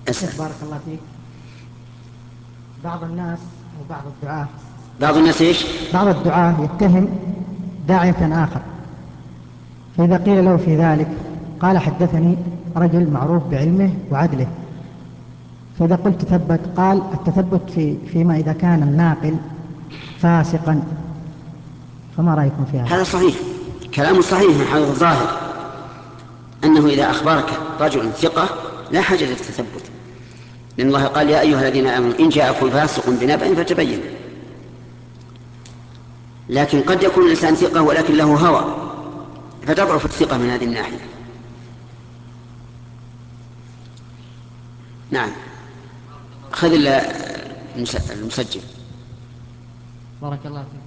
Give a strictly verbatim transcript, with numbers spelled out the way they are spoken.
اسأل. بارك الله فيك. بعض الناس وبعض الدعاة بعض الناس إيش؟ بعض الدعاة يتهم داعية آخر، فإذا قيل له في ذلك قال حدثني رجل معروف بعلمه وعدله، فإذا قلت تثبت قال التثبت في فيما إذا كان الناقل فاسقا، فما رأيكم في هذا؟ هذا صحيح، كلام صحيح من حيث الظاهر، أنه إذا أخبرك رجل ثقة لا حاجة للتثبت، لأن الله قال يا أيها الذين آمنوا إن جاءكم فاسق بنبأ فتبينوا. لكن قد يكون الإنسان ثقة ولكن له هوى، فتضعف الثقة من هذه الناحية. نعم. خذ المسجل. بارك الله فيك.